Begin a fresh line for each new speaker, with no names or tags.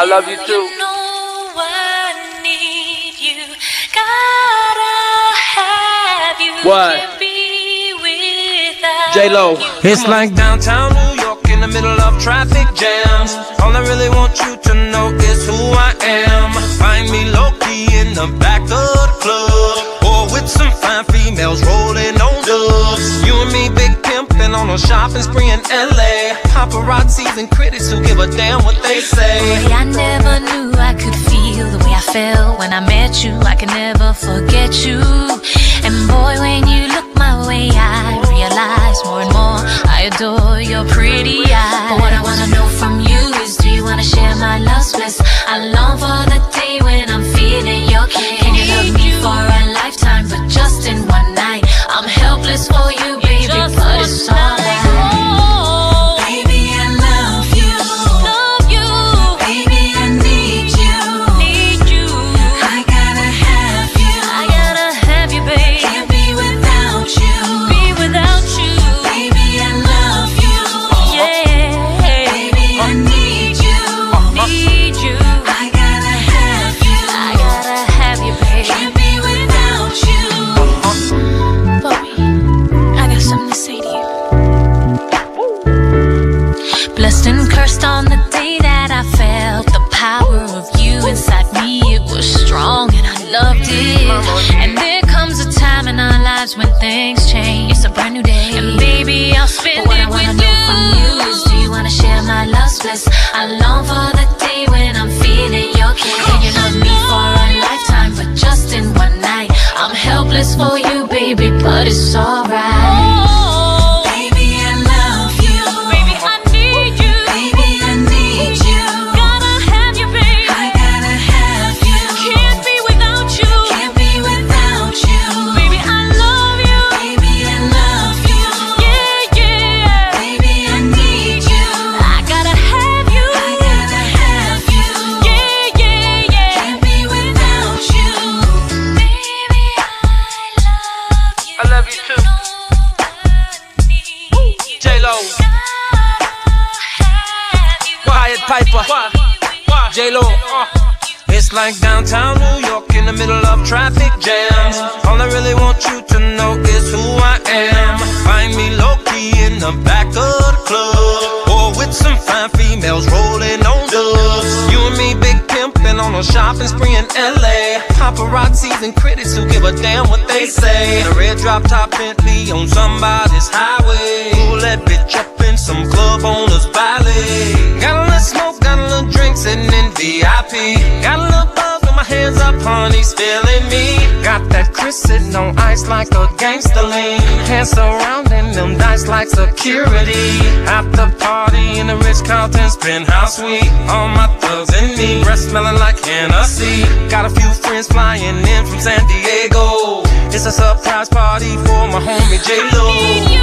I love you too. What? J-Lo.
It's like downtown New York in the middle of traffic jams. All I really want you to know is who I am. Find me low-key in the back of the club, or with some fine females rolling on dubs. You and me big pimpin' on a shopping spree in LA. Paparazzis and critics who give a damn what they say.
Boy, I never knew I could feel the way I felt when I met you. I can never forget you. And boy, when you look my way, I realize more and more I adore your pretty eyes. But what I wanna know from you is, do you wanna share my love bliss? I long for the day when I'm feeling your kiss. Can you love me for a lifetime, but just in one night? I'm helpless for you, baby, but it's alright. Blessed and cursed on the day that I felt the power of you inside me. It was strong and I loved it. And there comes a time in our lives when things change. It's a brand new day, and baby, I'll spend it with you. What I wanna know from you is, do you wanna share my love bliss? I long for the day when I'm feeling your kiss. Can you love me for a lifetime, but just in one night? I'm helpless for you, baby, but it's alright.
Piper, J-Lo. It's like downtown New York in the middle of traffic jams. All I really want you to know is who I am. Find me low-key in the back of the club, or with some fine females rolling on dubs. You and me big pimpin' on a shopping spree in LA. Paparazzis and critics who give a damn what they say. In a red drop top Bentley on somebody's highway. Pull that bitch up in some club owners' ballet. Got a little smoke, got a little drink sitting in VIP. Got a little buzz with my hands up, honey's feeling me. Got that Chris sitting on ice like a gangster lean. Hands surrounding them dice like security. After party in the Ritz-Carlton's penthouse suite. All my thugs and me, breath smelling like Hennessy. Got a few friends flying in from San Diego. It's a surprise party for my homie J-Lo.